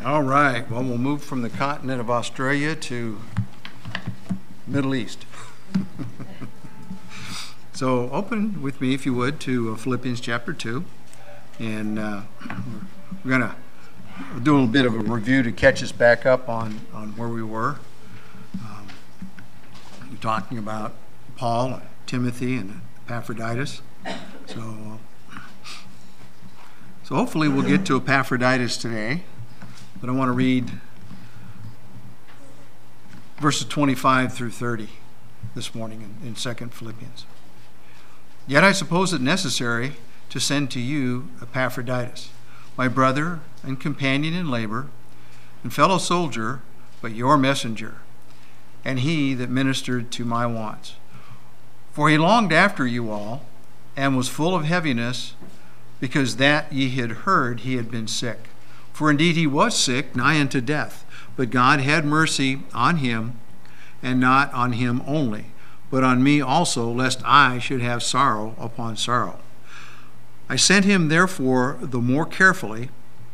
All right. Well, we'll move from the continent of Australia to Middle East. So open with me, if you would, to Philippians chapter 2. And we're going to do a little bit of a review to catch us back up on where we were. We're talking about Paul, and Timothy, and Epaphroditus. So hopefully we'll get to Epaphroditus today. But I want to read verses 25 through 30 this morning in 2 Philippians. Yet I suppose it necessary to send to you Epaphroditus, my brother and companion in labor, and fellow soldier, but your messenger, and he that ministered to my wants. For he longed after you all, and was full of heaviness, because that ye had heard he had been sick. For indeed he was sick, nigh unto death. But God had mercy on him, and not on him only, but on me also, lest I should have sorrow upon sorrow. I sent him therefore the more carefully,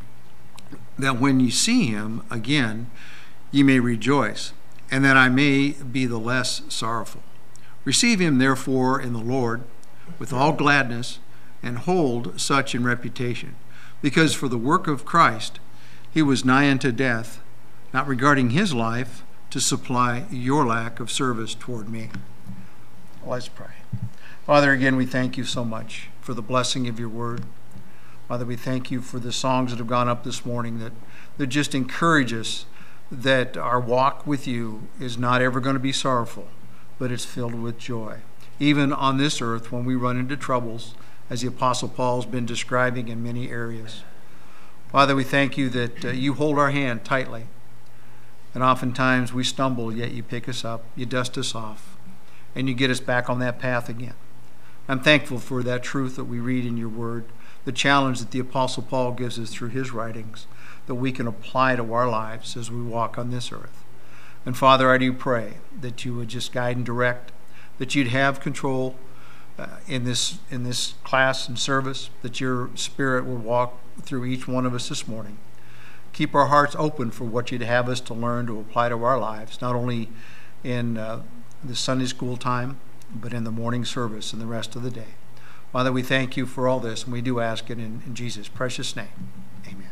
that when ye see him again, ye may rejoice, and that I may be the less sorrowful. Receive him therefore in the Lord with all gladness, and hold such in reputation. Because for the work of Christ he was nigh unto death, not regarding his life, to supply your lack of service toward me. Let's pray. Father, again, we thank you so much for the blessing of your word. Father, we thank you for the songs that have gone up this morning that just encourage us that our walk with you is not ever going to be sorrowful, but it's filled with joy. Even on this earth, when we run into troubles, as the Apostle Paul's been describing in many areas. Father, we thank you that you hold our hand tightly. And oftentimes we stumble, yet you pick us up, you dust us off, and you get us back on that path again. I'm thankful for that truth that we read in your word, the challenge that the Apostle Paul gives us through his writings, that we can apply to our lives as we walk on this earth. And Father, I do pray that you would just guide and direct, that you'd have control in this class and service, that your Spirit will walk through each one of us this morning. Keep our hearts open for what you'd have us to learn to apply to our lives, not only in the Sunday school time, but in the morning service and the rest of the day. Father, we thank you for all this, and we do ask it in Jesus' precious name. Amen.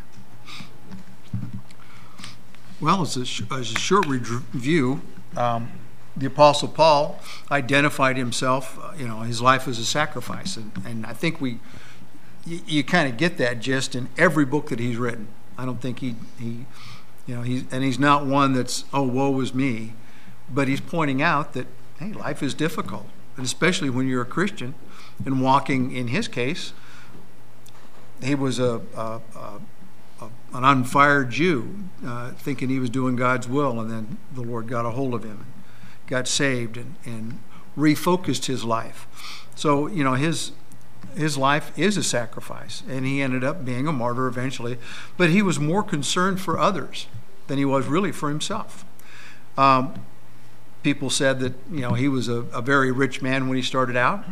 Well, as a short review, the Apostle Paul identified himself, his life as a sacrifice. And I think you kind of get that just in every book that he's written. I don't think he's not one that's, oh, woe is me. But he's pointing out that, hey, life is difficult. And especially when you're a Christian and walking, in his case, he was an unfired Jew, thinking he was doing God's will. And then the Lord got a hold of him, got saved, and refocused his life. So, his life is a sacrifice, and he ended up being a martyr eventually. But he was more concerned for others than he was really for himself. People said that, he was a very rich man when he started out,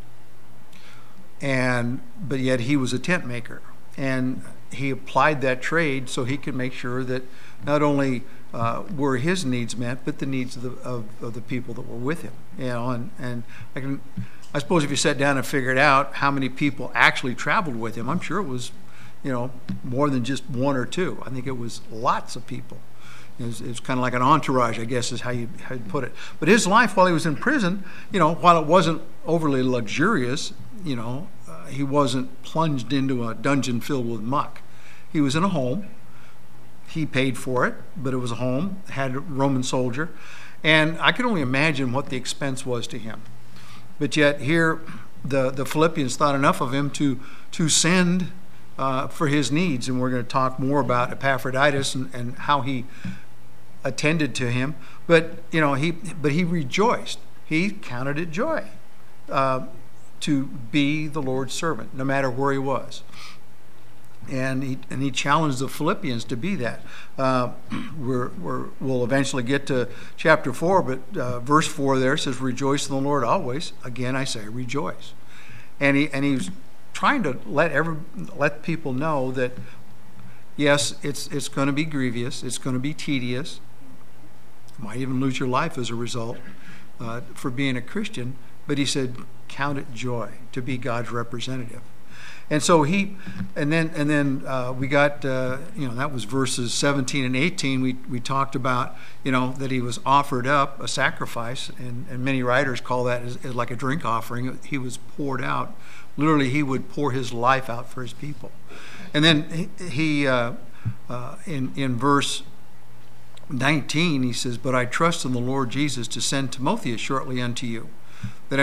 but yet he was a tent maker. And he applied that trade so he could make sure that not only were his needs met, but the needs of the people that were with him. And I suppose if you sat down and figured out how many people actually traveled with him, I'm sure it was, more than just one or two. I think it was lots of people. It's kind of like an entourage, I guess, is how you'd put it. But his life while he was in prison, while it wasn't overly luxurious, he wasn't plunged into a dungeon filled with muck. He was in a home. He paid for it, but it was a home, had a Roman soldier. And I could only imagine what the expense was to him. But yet here, the Philippians thought enough of him to send for his needs. And we're going to talk more about Epaphroditus and how he attended to him. But he rejoiced. He counted it joy to be the Lord's servant, no matter where he was. And he challenged the Philippians to be that. We'll eventually get to chapter 4, but verse 4 there says, "Rejoice in the Lord always." Again, I say, rejoice. And he was trying to let people know that Yes, it's going to be grievous. It's going to be tedious. You might even lose your life as a result for being a Christian. But he said, count it joy to be God's representative. And so we got, that was verses 17 and 18. We talked about, that he was offered up a sacrifice, and many writers call that as like a drink offering. He was poured out. Literally, he would pour his life out for his people. And then he in verse 19, he says, "But I trust in the Lord Jesus to send Timotheus shortly unto you, that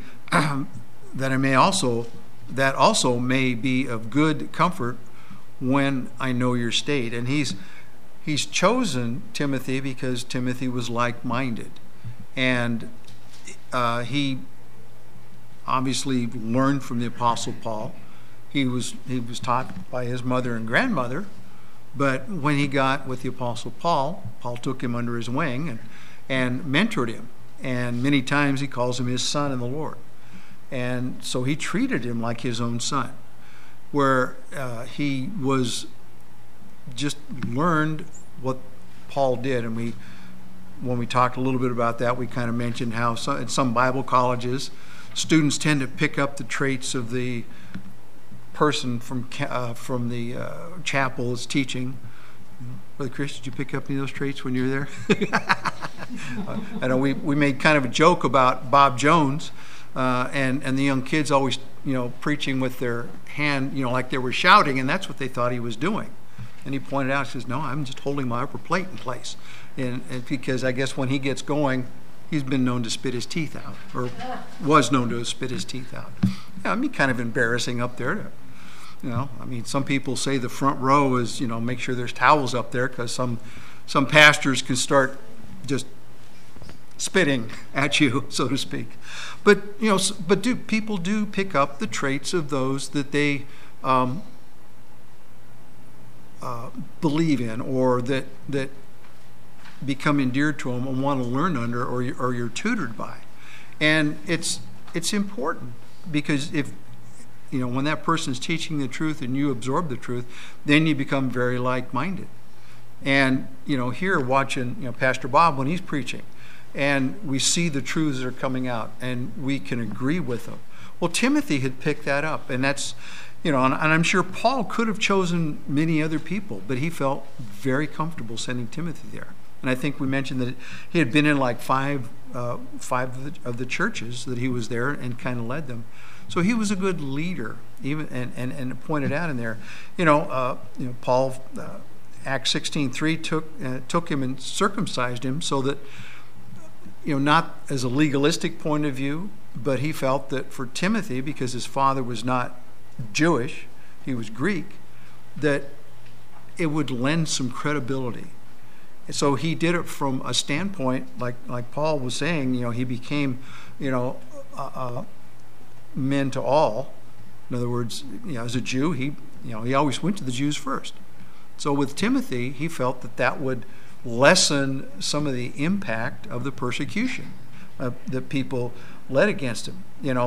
also may be of good comfort when I know your state." And he's chosen Timothy because Timothy was like-minded, and he obviously learned from the Apostle Paul. He was taught by his mother and grandmother, but when he got with the Apostle Paul took him under his wing and mentored him, and many times he calls him his son in the Lord. And so he treated him like his own son, where he was just learned what Paul did. And when we talked a little bit about that, we kind of mentioned how in some Bible colleges, students tend to pick up the traits of the person from the chapel is teaching. Brother Chris, did you pick up any of those traits when you were there? I know we made kind of a joke about Bob Jones. And the young kids always, preaching with their hand, like they were shouting, and that's what they thought he was doing. And he pointed out, he says, "No, I'm just holding my upper plate in place." And because I guess when he gets going, he's been known to spit his teeth out, or was known to spit his teeth out. Yeah, kind of embarrassing up there. Some people say the front row is, make sure there's towels up there, because some pastors can start just spitting at you, so to speak. But people do pick up the traits of those that they believe in, or that become endeared to them and want to learn under, or you're tutored by. And it's important, because if when that person is teaching the truth and you absorb the truth, then you become very like-minded. And here watching Pastor Bob when he's preaching, and we see the truths that are coming out, and we can agree with them. Well, Timothy had picked that up, and that's, and I'm sure Paul could have chosen many other people, but he felt very comfortable sending Timothy there. And I think we mentioned that he had been in like five of the churches that he was there and kind of led them. So he was a good leader, even and pointed out in there, Paul, Acts 16:3 took him and circumcised him, so that, not as a legalistic point of view, but he felt that for Timothy, because his father was not Jewish, he was Greek, that it would lend some credibility. And so he did it from a standpoint, like Paul was saying, he became, men to all. In other words, as a Jew, he always went to the Jews first. So with Timothy, he felt that would lessen some of the impact of the persecution that people led against him. In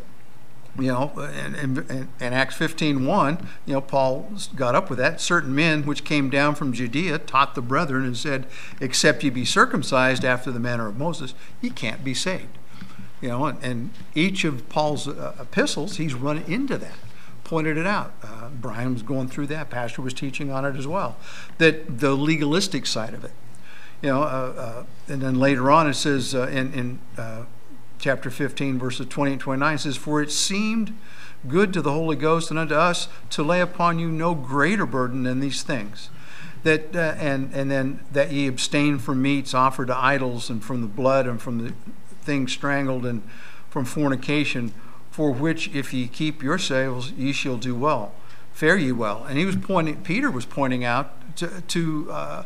Acts 15:1, Paul got up with that. "Certain men which came down from Judea taught the brethren and said, except ye be circumcised after the manner of Moses, ye can't be saved." And each of Paul's epistles, he's run into that, pointed it out. Brian was going through that. Pastor was teaching on it as well. That the legalistic side of it. And then later on it says in chapter 15, verses 20 and 29, it says, "For it seemed good to the Holy Ghost and unto us to lay upon you no greater burden than these things. That and then that ye abstain from meats offered to idols, and from the blood, and from the things strangled, and from fornication, for which if ye keep yourselves, ye shall do well, fare ye well." And Peter was pointing out to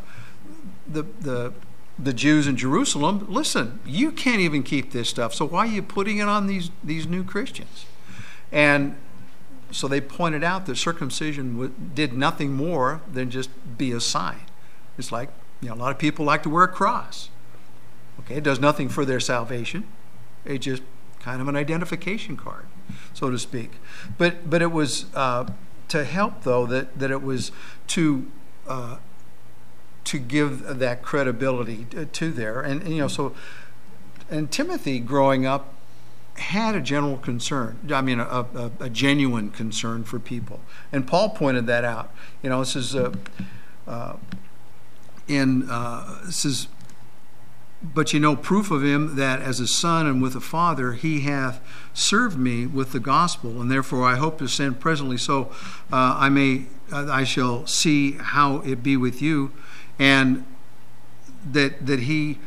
the Jews in Jerusalem, listen, you can't even keep this stuff, so why are you putting it on these new Christians? And so they pointed out that circumcision did nothing more than just be a sign. It's like, a lot of people like to wear a cross. Okay, it does nothing for their salvation. It's just kind of an identification card, so to speak. But it was to help, though, that it was to give that credibility to there. And Timothy, growing up, had a general concern. I mean, a genuine concern for people. And Paul pointed that out. This is says, but proof of him that as a son and with a father he hath served me with the gospel, and therefore I hope to send presently, so I shall see how it be with you. And that he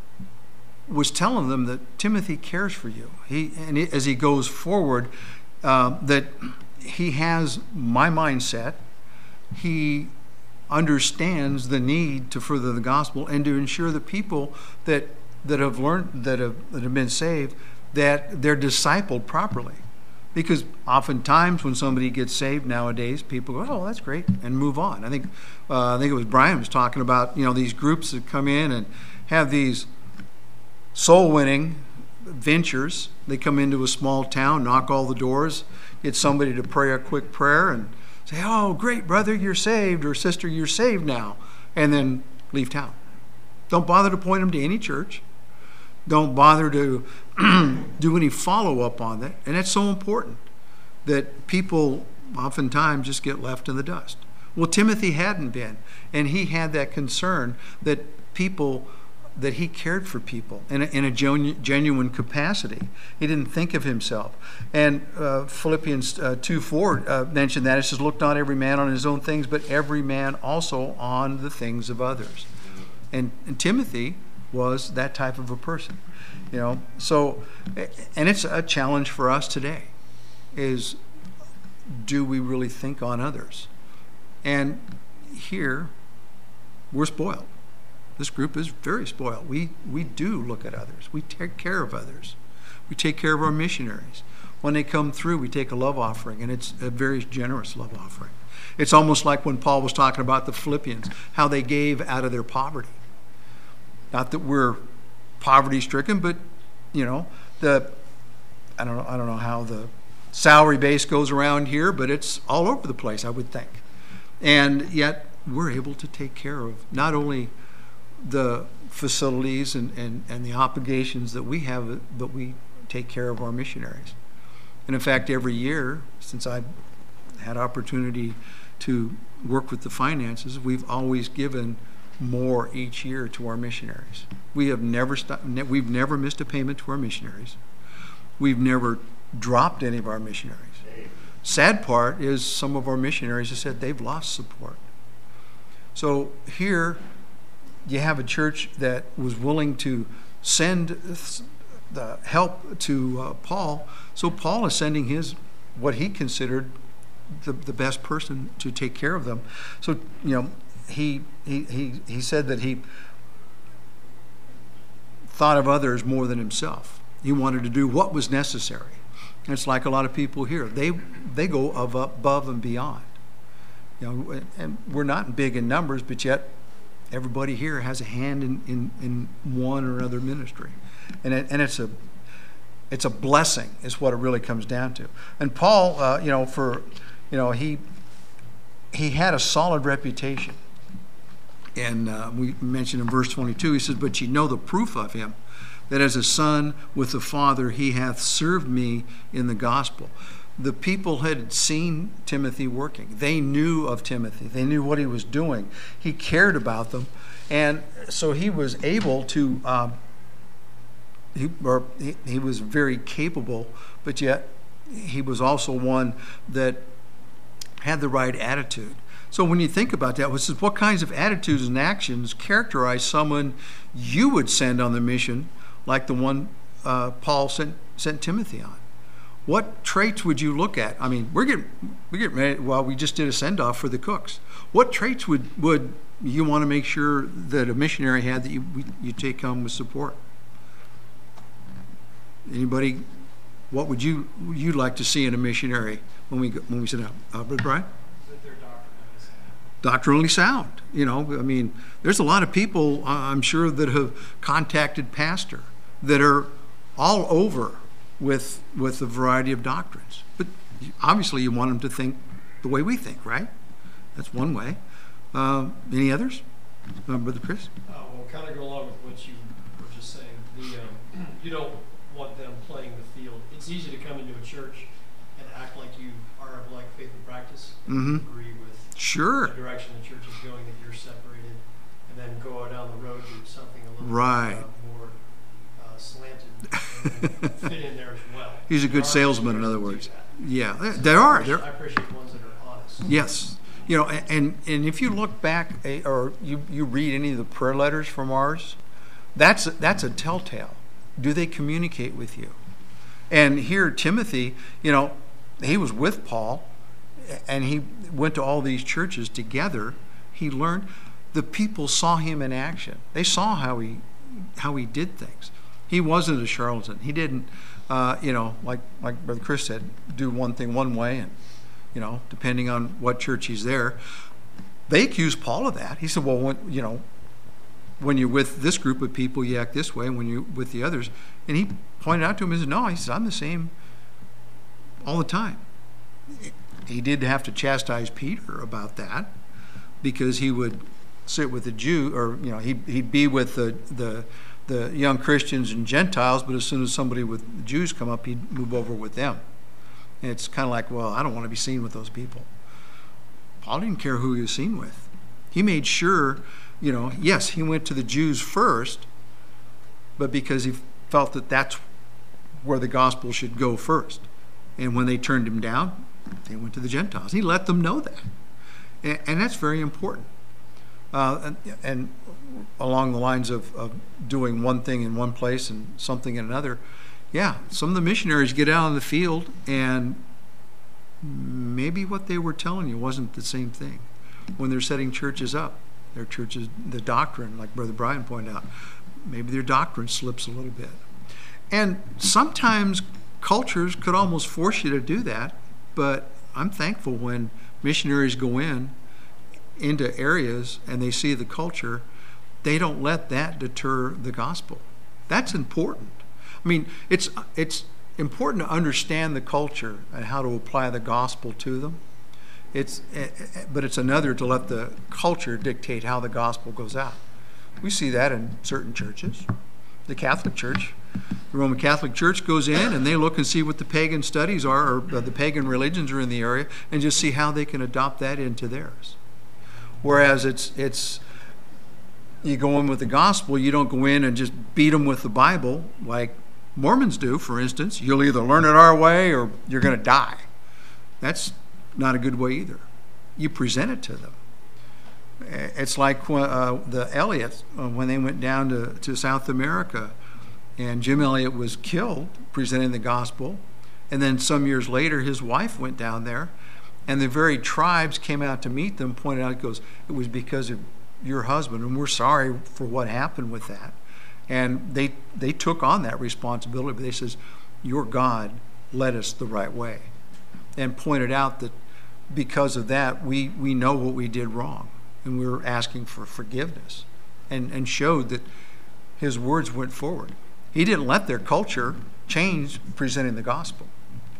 was telling them that Timothy cares for you. As he goes forward, that he has my mindset. He understands the need to further the gospel and to ensure the people that have learned, that have been saved, that they're discipled properly. Because oftentimes when somebody gets saved nowadays, people go, "Oh, that's great," and move on. I think it was Brian was talking about these groups that come in and have these soul-winning ventures. They come into a small town, knock all the doors, get somebody to pray a quick prayer, and say, "Oh, great, brother, you're saved," or "Sister, you're saved now," and then leave town. Don't bother to point them to any church. Don't bother to do any follow-up on that. And it's so important that people oftentimes just get left in the dust. Well, Timothy hadn't been, and he had that concern that he cared for people in a genuine capacity. He didn't think of himself. And Philippians 2:4 mentioned that. It says, "Look not every man on his own things, but every man also on the things of others." And Timothy was that type of a person. So, and it's a challenge for us today, is do we really think on others? And here, we're spoiled. This group is very spoiled. We do look at others. We take care of others. We take care of our missionaries. When they come through, we take a love offering, and it's a very generous love offering. It's almost like when Paul was talking about the Philippians, how they gave out of their poverty. Not that we're poverty-stricken, but I don't know how the salary base goes around here, but it's all over the place, I would think. And yet we're able to take care of not only the facilities and the obligations that we have, but we take care of our missionaries. And in fact, every year, since I've had opportunity to work with the finances, we've always given more each year to our missionaries. We have we've never missed a payment to our missionaries. We've never dropped any of our missionaries. Sad part is some of our missionaries have said they've lost support. So here you have a church that was willing to send the help to Paul. So Paul is sending what he considered the best person to take care of them. So he said that he thought of others more than himself. He wanted to do what was necessary. And it's like a lot of people here. They go above and beyond. And we're not big in numbers, but yet everybody here has a hand in one or another ministry. And it's a blessing is what it really comes down to. And Paul, he had a solid reputation. And we mentioned in verse 22, he says, "But ye know the proof of him, that as a son with the Father he hath served me in the gospel." The people had seen Timothy working. They knew of Timothy. They knew what he was doing. He cared about them. And so he was able to, he was very capable, but yet he was also one that had the right attitude. So when you think about that, what kinds of attitudes and actions characterize someone you would send on the mission like the one Paul sent Timothy on? What traits would you look at? I mean, we're getting ready. Well, we just did a send-off for the cooks. What traits would you want to make sure that a missionary had that you take home with support? Anybody? What would you'd like to see in a missionary when we sit down? Brother Brian? That they're doctrinally sound. I mean, there's a lot of people I'm sure that have contacted pastor that are all over with a variety of doctrines. But obviously you want them to think the way we think, right? That's one way. Any others? Brother Chris? Well, kind of go along with what you were just saying. You don't want them playing the field. It's easy to come into a church and act like you are of like faith and practice, and agree with the direction the church is going, that you're separated, and then go down the road, do something a little more slanted, and fit in there as well. He's a good salesman, in other words. Yeah, there are. I appreciate ones that are honest. Yes. You know, and if you look back, or you read any of the prayer letters from ours, that's a telltale. Do they communicate with you? And here, Timothy, you know, he was with Paul, and he went to all these churches together. He learned. The people saw him in action. They saw how he did things. He wasn't a charlatan. He didn't, like Brother Chris said, do one thing one way, and depending on what church he's there. They accused Paul of that. He said, well, when you're with this group of people, you act this way, and when you're with the others. And he pointed out to him, he said, no, he said, I'm the same all the time. He did have to chastise Peter about that, because he would sit with the Jew, or he'd be with the young Christians and Gentiles, but as soon as somebody with the Jews come up, he'd move over with them. And it's kind of like, well, I don't want to be seen with those people. Paul didn't care who he was seen with. He made sure, yes, he went to the Jews first, but because he felt that that's where the gospel should go first. And when they turned him down, they went to the Gentiles. He let them know that. And that's very important. And along the lines of doing one thing in one place and something in another, yeah, some of the missionaries get out in the field, and maybe what they were telling you wasn't the same thing. When they're setting churches up, their churches, the doctrine, like Brother Brian pointed out, maybe their doctrine slips a little bit. And sometimes cultures could almost force you to do that, but I'm thankful when missionaries go into areas and they see the culture, they don't let that deter the gospel. That's important. I mean, it's important to understand the culture and how to apply the gospel to them. But it's another to let the culture dictate how the gospel goes out. We see that in certain churches. The Catholic Church, the Roman Catholic Church goes in and they look and see what the pagan studies are, or the pagan religions are in the area, and just see how they can adopt that into theirs. Whereas it's you go in with the gospel, you don't go in and just beat them with the Bible like Mormons do, for instance. You'll either learn it our way or you're going to die. That's not a good way either. You present it to them. It's like the Elliots, when they went down to South America, and Jim Elliot was killed presenting the gospel, and then some years later his wife went down there, and the very tribes came out to meet them, pointed out, it was because of your husband, and we're sorry for what happened with that. And they took on that responsibility, but they says, your God led us the right way, and pointed out that because of that, we know what we did wrong, and we were asking for forgiveness, and showed that his words went forward. He didn't let their culture change presenting the gospel.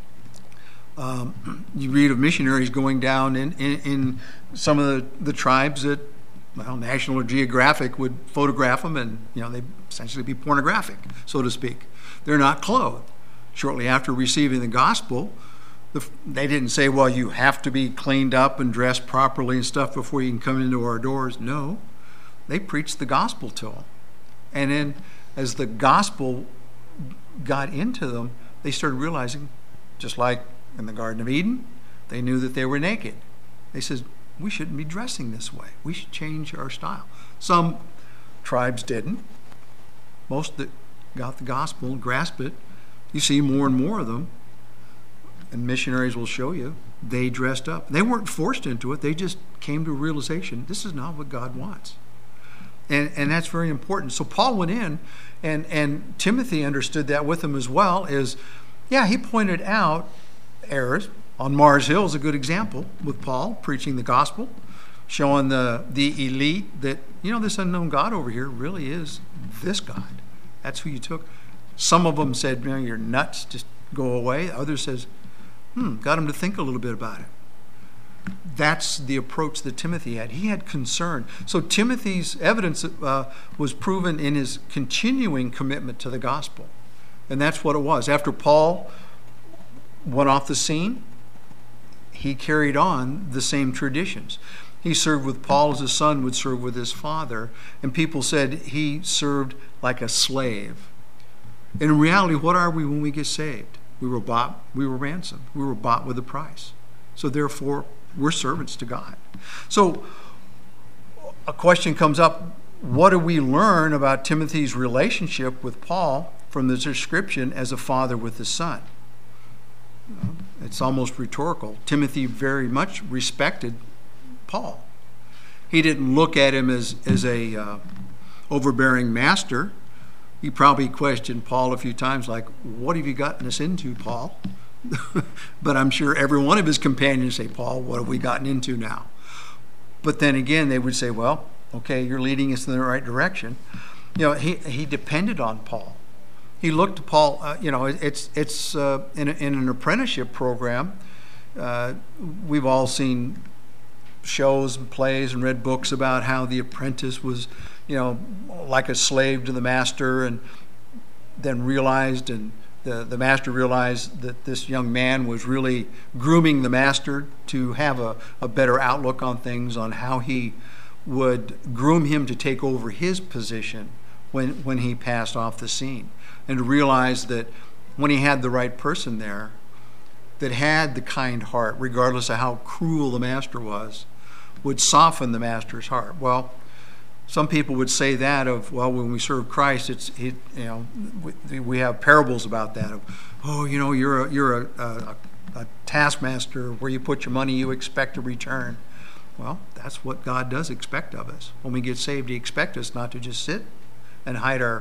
You read of missionaries going down in some of the tribes that, National Geographic would photograph them, and they'd essentially be pornographic, so to speak. They're not clothed. Shortly after receiving the gospel, they didn't say, well, you have to be cleaned up and dressed properly and stuff before you can come into our doors. No, they preached the gospel to them. And then as the gospel got into them, they started realizing, just like in the Garden of Eden, they knew that they were naked. They said, we shouldn't be dressing this way. We should change our style. Some tribes didn't. Most that got the gospel and grasped it, you see more and more of them, and missionaries will show you, they dressed up. They weren't forced into it. They just came to a realization, this is not what God wants. And that's very important. So Paul went in, and Timothy understood that with him as well, he pointed out errors. On Mars Hill is a good example with Paul preaching the gospel, showing the elite that, this unknown God over here really is this God. That's who you took. Some of them said, you're nuts, just go away. Others says, got them to think a little bit about it. that's the approach that Timothy had. He had concern. So Timothy's evidence was proven in his continuing commitment to the gospel. And that's what it was. After Paul went off the scene, he carried on the same traditions. He served with Paul as a son would serve with his father. And people said he served like a slave. In reality, what are we when we get saved? We were bought, we were ransomed. We were bought with a price. So therefore, we're servants to God. So a question comes up, what do we learn about Timothy's relationship with Paul from the description as a father with his son? It's almost rhetorical. Timothy very much respected Paul. He didn't look at him as a overbearing master. He probably questioned Paul a few times, like, what have you gotten us into, Paul? But I'm sure every one of his companions say, Paul, what have we gotten into now? But then again, they would say, well, okay, you're leading us in the right direction. He depended on Paul. He looked to Paul, it's in an apprenticeship program. We've all seen shows and plays and read books about how the apprentice was, like a slave to the master, and then realized, and the master realized that this young man was really grooming the master to have a better outlook on things, on how he would groom him to take over his position when he passed off the scene. And to realize that when he had the right person there that had the kind heart, regardless of how cruel the master was, would soften the master's heart. Well, some people would say that of, well, when we serve Christ, we have parables about that of, you're a taskmaster where you put your money, you expect a return. Well, that's what God does expect of us. When we get saved, He expects us not to just sit and hide our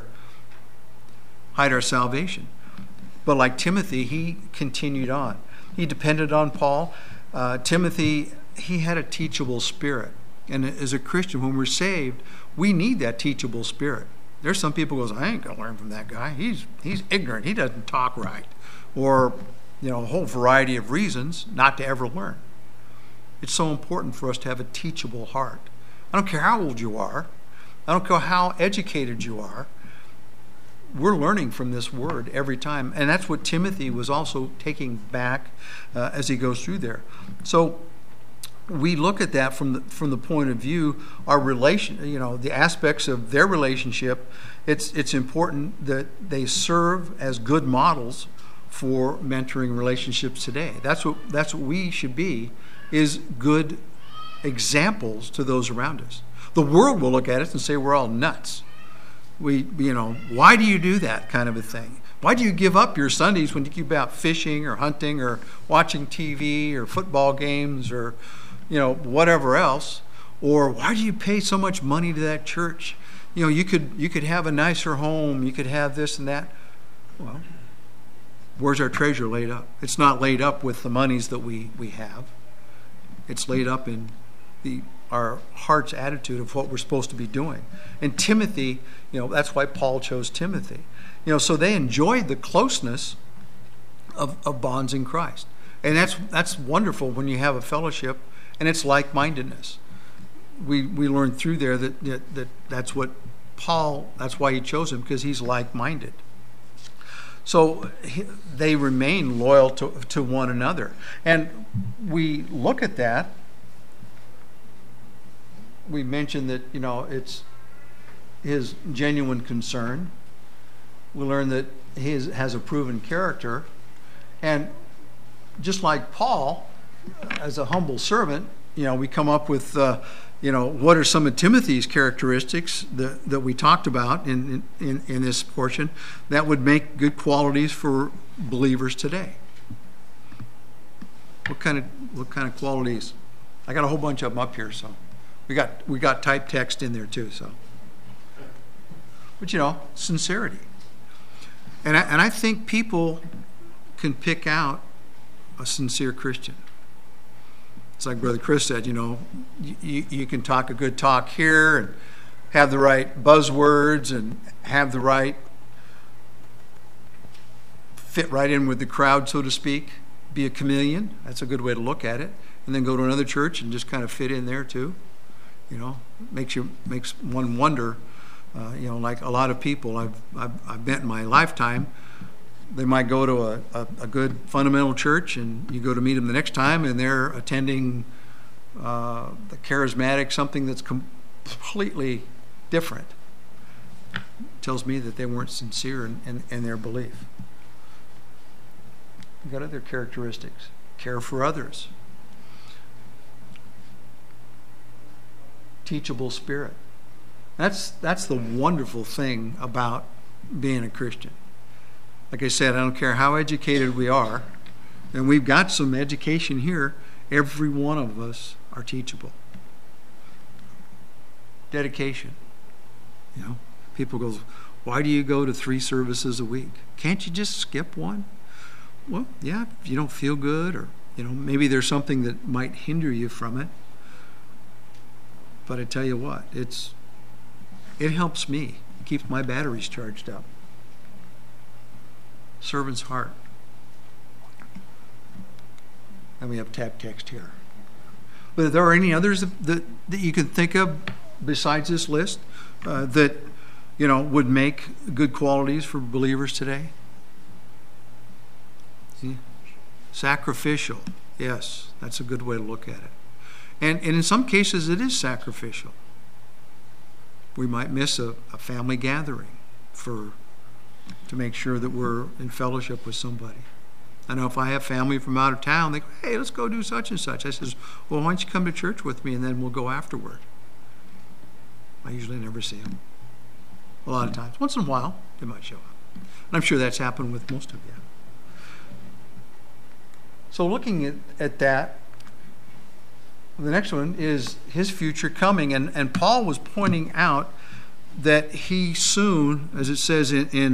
salvation. But like Timothy, he continued on. He depended on Paul. Timothy, he had a teachable spirit. And as a Christian, when we're saved, we need that teachable spirit. There's some people who goes, I ain't going to learn from that guy. He's ignorant. He doesn't talk right. Or, a whole variety of reasons not to ever learn. It's so important for us to have a teachable heart. I don't care how old you are. I don't care how educated you are. We're learning from this word every time. And that's what Timothy was also taking back as he goes through there. So we look at that from the point of view, our relation, the aspects of their relationship. It's important that they serve as good models for mentoring relationships today. That's what we should be, is good examples to those around us. The world will look at us and say we're all nuts. Why do you do that kind of a thing? Why do you give up your Sundays when you keep out fishing or hunting or watching TV or football games or whatever else? Or why do you pay so much money to that church? You could have a nicer home, you could have this and that. Well, where's our treasure laid up? It's not laid up with the monies that we have. It's laid up in our heart's attitude of what we're supposed to be doing. And Timothy, that's why Paul chose Timothy. So they enjoyed the closeness of bonds in Christ. And that's wonderful when you have a fellowship and it's like-mindedness. We learn through there that's what Paul, that's why he chose him, because he's like-minded. So they remain loyal to one another. And we look at that. We mentioned that, it's his genuine concern. We learn that he has a proven character. And just like Paul, as a humble servant, we come up with, what are some of Timothy's characteristics that we talked about in this portion that would make good qualities for believers today. What kind of qualities? I got a whole bunch of them up here, so we got typed text in there too. So, but sincerity, and I think people can pick out a sincere Christian. It's like Brother Chris said, you can talk a good talk here and have the right buzzwords and have the right fit right in with the crowd, so to speak. Be a chameleon. That's a good way to look at it. and then go to another church and just kind of fit in there too. You know, makes one wonder. You know, like a lot of people I've met in my lifetime, they might go to a good fundamental church, and you go to meet them the next time, and they're attending the charismatic, something that's completely different. It tells me that they weren't sincere in their belief. You've got other characteristics. Care for others. Teachable spirit. That's the wonderful thing about being a Christian. Like I said, I don't care how educated we are, and we've got some education here, every one of us are teachable. Dedication. You know, people go, why do you go to 3 services a week? Can't you just skip one? Well, yeah, if you don't feel good, or you know, maybe there's something that might hinder you from it. But I tell you what, it helps me. It keeps my batteries charged up. Servant's heart. And we have tap text here. But are there any others that you can think of besides this list that, you know, would make good qualities for believers today? See? Sacrificial. Yes, that's a good way to look at it. And in some cases, it is sacrificial. We might miss a family gathering to make sure that we're in fellowship with somebody. I know if I have family from out of town, they go, hey, let's go do such and such. I says, well, why don't you come to church with me, and then we'll go afterward. I usually never see them. A lot of times. Once in a while, they might show up. And I'm sure that's happened with most of you. So looking at that, the next one is his future coming. And Paul was pointing out that he soon, as it says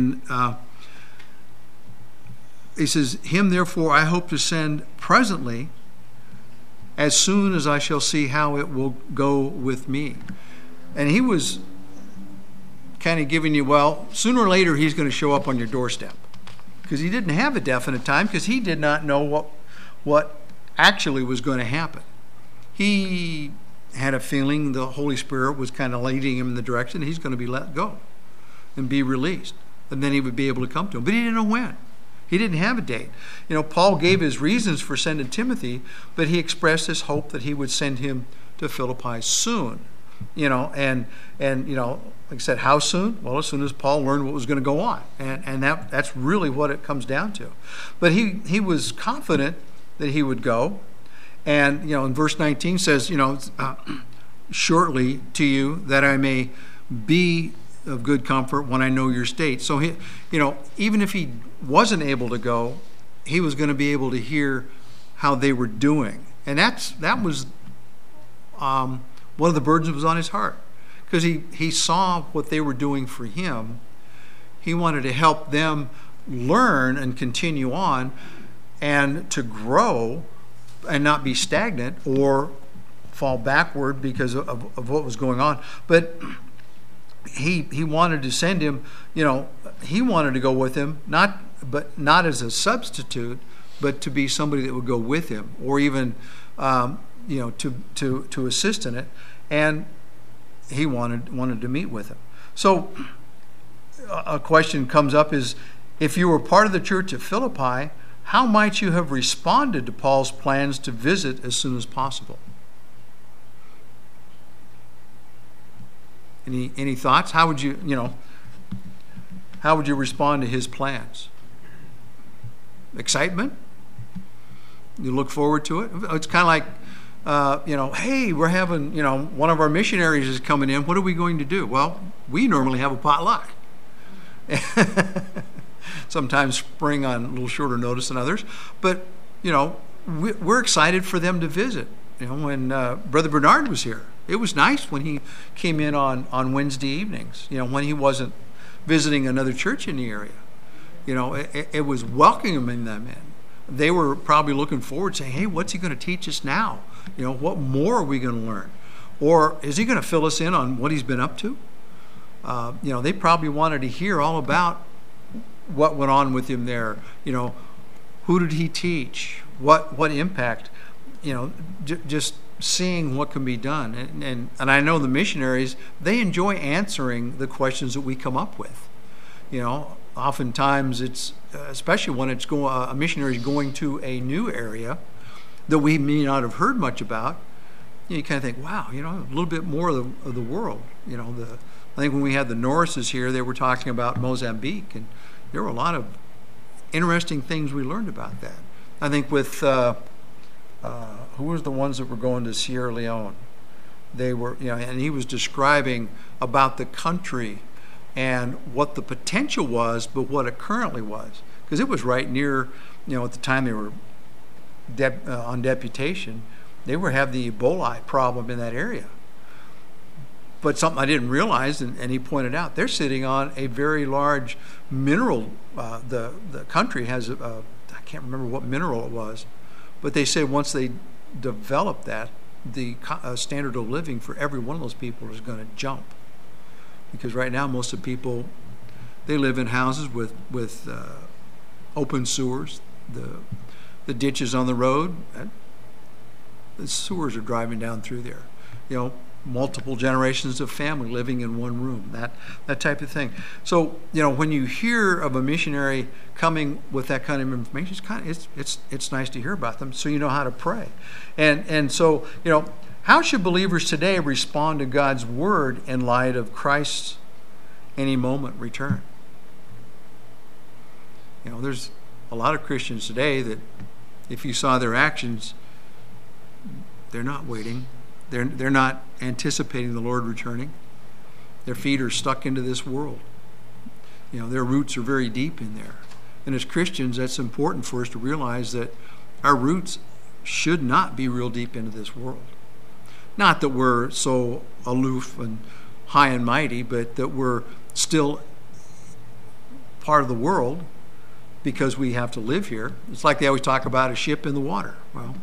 he says, him therefore I hope to send presently, as soon as I shall see how it will go with me. And he was kind of giving you, well, sooner or later he's going to show up on your doorstep. Because he didn't have a definite time, because he did not know what actually was going to happen. He had a feeling the Holy Spirit was kind of leading him in the direction he's going to be let go and be released. And then he would be able to come to him. But he didn't know when. He didn't have a date. You know, Paul gave his reasons for sending Timothy, but he expressed his hope that he would send him to Philippi soon. You know, and you know, like I said, how soon? Well, as soon as Paul learned what was going to go on. And that's really what it comes down to. But he was confident that he would go. And, you know, in verse 19 says, you know, shortly to you that I may be of good comfort when I know your state. So, he, you know, even if he wasn't able to go, he was going to be able to hear how they were doing. And that was one of the burdens that was on his heart. Because he saw what they were doing for him. He wanted to help them learn and continue on and to grow and not be stagnant or fall backward because of what was going on. But he wanted to send him, you know, he wanted to go with him, not as a substitute, but to be somebody that would go with him, or even you know, to assist in it. And he wanted to meet with him. So a question comes up is, if you were part of the church at Philippi, how might you have responded to Paul's plans to visit as soon as possible? Any thoughts? How would you respond to his plans? Excitement? You look forward to it? It's kind of like, you know, hey, we're having, you know, one of our missionaries is coming in. What are we going to do? Well, we normally have a potluck. Sometimes spring on a little shorter notice than others. But, you know, we're excited for them to visit. You know, when Brother Bernard was here, it was nice when he came in on Wednesday evenings, you know, when he wasn't visiting another church in the area. You know, it was welcoming them in. They were probably looking forward, saying, hey, what's he going to teach us now? You know, what more are we going to learn? Or is he going to fill us in on what he's been up to? You know, they probably wanted to hear all about what went on with him there. You know, who did he teach? What impact? just seeing what can be done. And I know the missionaries, they enjoy answering the questions that we come up with. Oftentimes it's, especially when it's a missionary is going to a new area that we may not have heard much about, you kind of think, wow, a little bit more of the world. I think when we had the Norrises here, they were talking about Mozambique, and there were a lot of interesting things we learned about that. I think with, who was the ones that were going to Sierra Leone? They were, and he was describing about the country and what the potential was, but what it currently was. Because it was right near, at the time they were on deputation, they were having the Ebola problem in that area. But something I didn't realize, and he pointed out, they're sitting on a very large mineral. The country has, I can't remember what mineral it was, but they said once they develop that, the standard of living for every one of those people is going to jump. Because right now, most of the people, they live in houses with open sewers, the ditches on the road, the sewers are driving down through there. Multiple generations of family living in one room, that type of thing. So, when you hear of a missionary coming with that kind of information, it's nice to hear about them, so you know how to pray. And so, how should believers today respond to God's word in light of Christ's any moment return? There's a lot of Christians today that, if you saw their actions, they're not waiting. They're not anticipating the Lord returning. Their feet are stuck into this world. Their roots are very deep in there. And as Christians, that's important for us to realize that our roots should not be real deep into this world. Not that we're so aloof and high and mighty, but that we're still part of the world because we have to live here. It's like they always talk about a ship in the water. Well,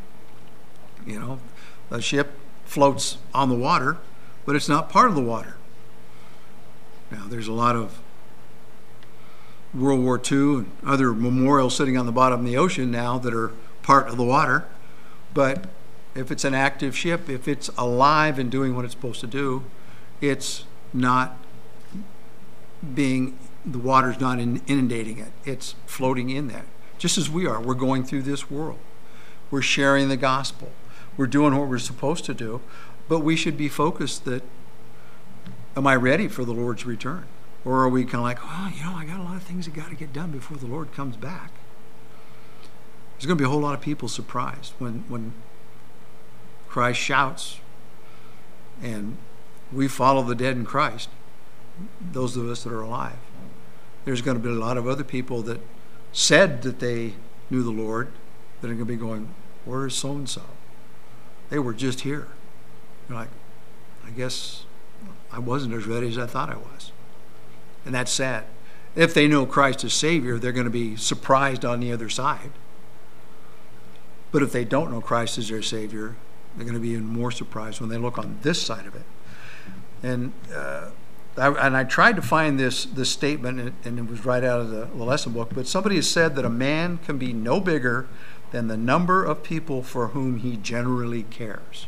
a ship floats on the water, but it's not part of the water. Now, there's a lot of World War II and other memorials sitting on the bottom of the ocean now that are part of the water, but if it's an active ship, if it's alive and doing what it's supposed to do, it's not the water's not inundating it. It's floating in there. Just as we are. We're going through this world. We're sharing the gospel. We're doing what we're supposed to do, but we should be focused that, am I ready for the Lord's return? Or are we kind of like, I got a lot of things that got to get done before the Lord comes back? There's going to be a whole lot of people surprised when Christ shouts and we follow the dead in Christ, those of us that are alive. There's going to be a lot of other people that said that they knew the Lord that are going to be going, where is so-and-so? They were just here. You're like, I guess I wasn't as ready as I thought I was. And that's sad. If they know Christ as Savior, they're going to be surprised on the other side. But if they don't know Christ as their Savior, they're going to be even more surprised when they look on this side of it. And I tried to find this statement, and it was right out of the lesson book, but somebody has said that a man can be no bigger than the number of people for whom he generally cares.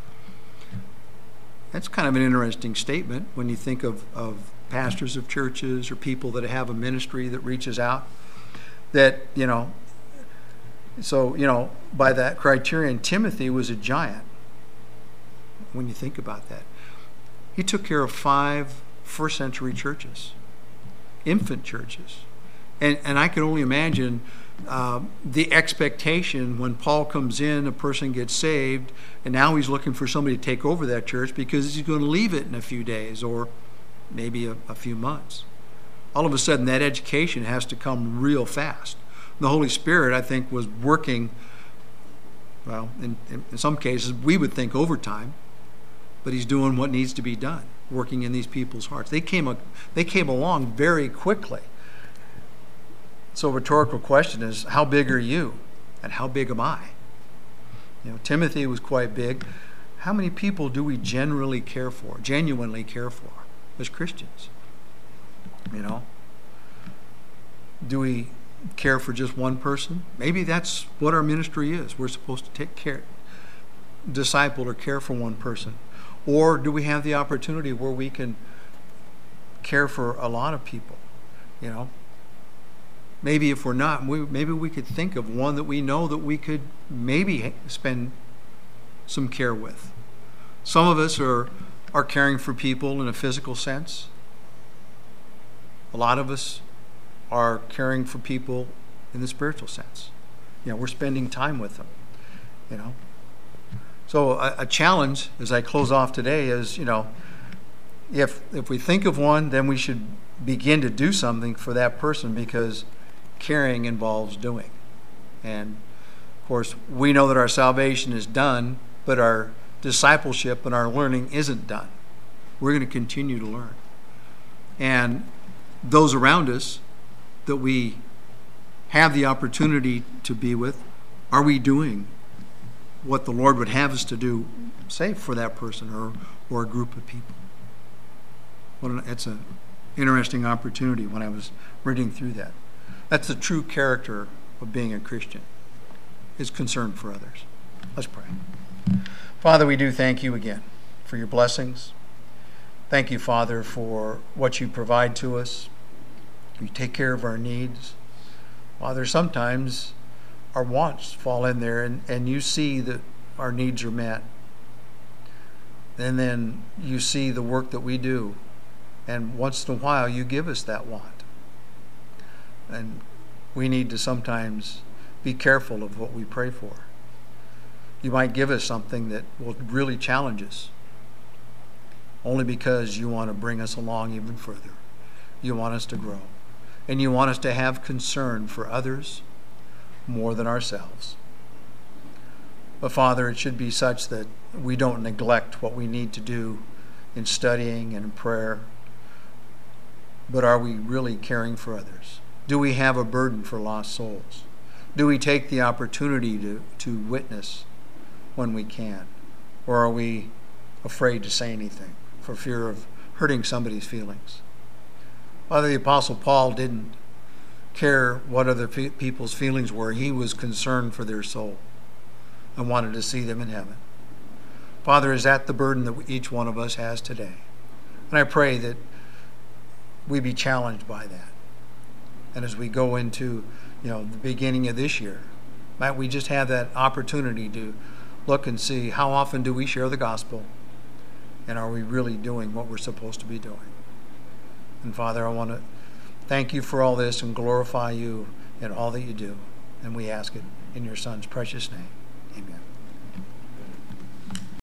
That's kind of an interesting statement when you think of pastors of churches or people that have a ministry that reaches out. That, by that criterion, Timothy was a giant. When you think about that, he took care of 5 first-century churches, infant churches. And I can only imagine the expectation when Paul comes in, a person gets saved, and now he's looking for somebody to take over that church because he's going to leave it in a few days or maybe a few months. All of a sudden, that education has to come real fast. The Holy Spirit, I think, was working, well, in some cases, we would think overtime, but he's doing what needs to be done, working in these people's hearts. They came along very quickly. So a rhetorical question is, how big are you? And how big am I? Timothy was quite big. How many people do we genuinely care for as Christians? Do we care for just one person? Maybe that's what our ministry is. We're supposed to take care. disciple or care for one person? Or do we have the opportunity where we can care for a lot of people? You know, maybe if we're not, maybe we could think of one that we know that we could maybe spend some care with. Some of us are caring for people in a physical sense. A lot of us are caring for people in the spiritual sense. You know, we're spending time with them, you know. So a challenge as I close off today is, you know, if we think of one, then we should begin to do something for that person, because caring involves doing. And of course, we know that our salvation is done, but our discipleship and our learning isn't done. We're going to continue to learn. And those around us that we have the opportunity to be with, are we doing what the Lord would have us to do, say, for that person or a group of people? Well, it's an interesting opportunity when I was reading through that. That's the true character of being a Christian, is concern for others. Let's pray. Father, we do thank you again for your blessings. Thank you, Father, for what you provide to us. You take care of our needs. Father, sometimes our wants fall in there, and you see that our needs are met. And then you see the work that we do, and once in a while you give us that want. And we need to sometimes be careful of what we pray for. You might give us something that will really challenge us, only because you want to bring us along even further. You want us to grow. And you want us to have concern for others more than ourselves. But Father, it should be such that we don't neglect what we need to do in studying and in prayer. But are we really caring for others? Do we have a burden for lost souls? Do we take the opportunity to witness when we can? Or are we afraid to say anything for fear of hurting somebody's feelings? Father, the Apostle Paul didn't care what other people's feelings were. He was concerned for their soul and wanted to see them in heaven. Father, is that the burden that each one of us has today? And I pray that we be challenged by that. And as we go into, the beginning of this year, might we just have that opportunity to look and see how often do we share the gospel, and are we really doing what we're supposed to be doing? And Father, I want to thank you for all this and glorify you in all that you do. And we ask it in your Son's precious name. Amen.